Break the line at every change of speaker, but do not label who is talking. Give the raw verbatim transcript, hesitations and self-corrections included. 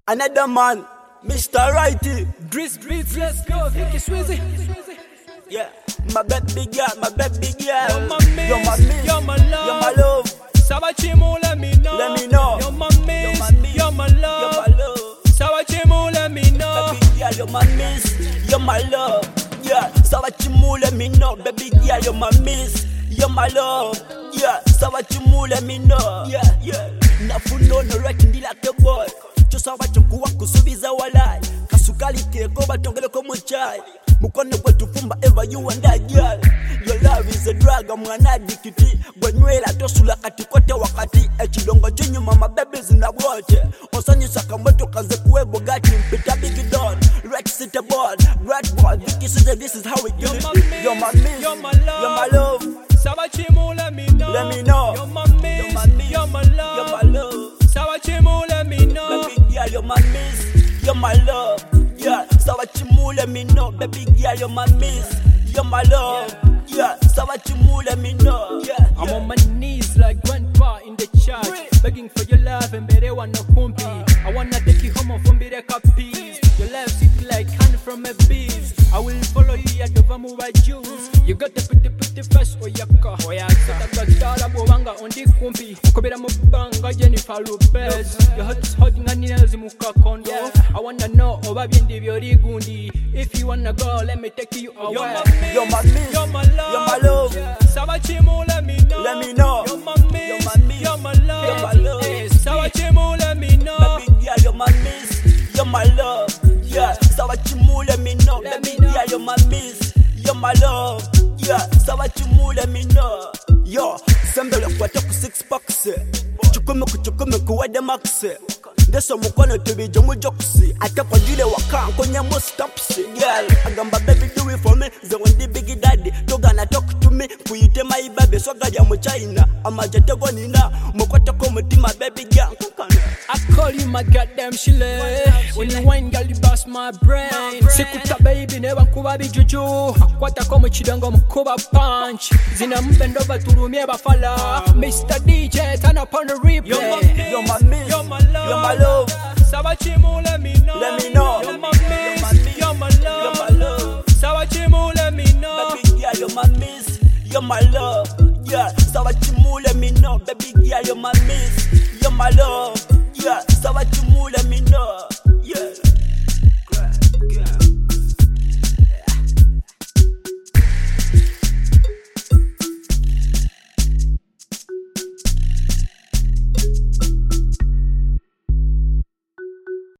Another man, Mister Righty.
Driz, Driz, let's go, Vicky Swizzy.
Yeah, my baby girl, my baby girl.
You're my miss,
you're my miss,
you're my love,
you're my love.
Sabachimu, let me know,
let me know.
You're my miss, you're my love,
you're my love.
Sabachimu, let me know.
Baby girl, you're my miss, you're my love. Yeah, Sabachimu, let me know. Baby girl, you're my miss, you're my love. Yeah, Sabachimu, let me know. Yeah, yeah. Nafuno no rekindi like a boy. Chosa wachokuwa kusubiza walai. Kasukali keko batongele komo chai. Mukono kwetu fumba ever you and I girl. Your love is a drug, mwana dikiti. Gwenywela tosula katikote wakati. Echidongo chenyu mama babies na wote. Onsanyi sakamoto kaze kuwe bogati. Mpita big don, red city board. Red boy, Vicky says this is how we do it. You're my miss,
you're my love,
you're my love.
Sabachimu, let me know,
let me know.
You're my miss, you're my, miss. You're my love,
you're my love.
Sabachimu, let me know.
Baby girl, you're my miss, you're my love. Yeah, Sabachimu, let me know. Baby girl, you're my miss, you're my love. Yeah, Sabachimu, let me know. Yeah, yeah.
I'm on my knees like grandpa in the church, begging for your love and better one no kumpi. I wanna take you home from Bire Capis. Your love sweet like honey from a bees. I will follow you at the Vamu by Jews. You got the pretty pretty face or yaka. Oh yeah, Katara Bowanga on the kumpi. Kobera Mubanga Jennifer Lopez. Your heart is hot and nails muka kondo. I wanna know Obabi and Diviori Gundi. If you wanna go, let me take you away.
You're my miss,
you're my love,
you're my love.
Sabachimu, let me know,
let me know.
You're my miss, you're my love,
you're my love.
Sabachimu, let me know.
Baby girl, you're my miss, you're my love. Yeah, Sabachimu, let me know. Baby girl, you're my miss, you're my love. Yeah, Sabachimu, let me know. Yo, sembele kwa taku six packs. Chukume kuchukume kuwede max. Ndeso mukono tubi jomu jokusi. Ate kwa jule waka konya mo stops. Girl, agamba baby do it for me. Ze wendi big daddy. Toga na talk to me. Kuyite my baby swaga ya mu China. Amajete go nina. Mukoto ko mutima baby girl.
I call you my goddamn shile. When you wine girl you bust my brain. Sikuta baby neba nkuba bijuju. Akwata ko mu chidongo mkuba punch. Zina mbendo baturumie bafala. Mister D J turn up on the replay.
You're my, you're my miss,
you're my love,
you're my love.
Sabachimu, let me know,
let me know.
You're my miss, you're my love,
you're my love.
Sabachimu, let me know.
Baby girl, you're my miss, you're my love. Yeah, Sabachimu, let me know. Baby girl, you're my miss, you're my love.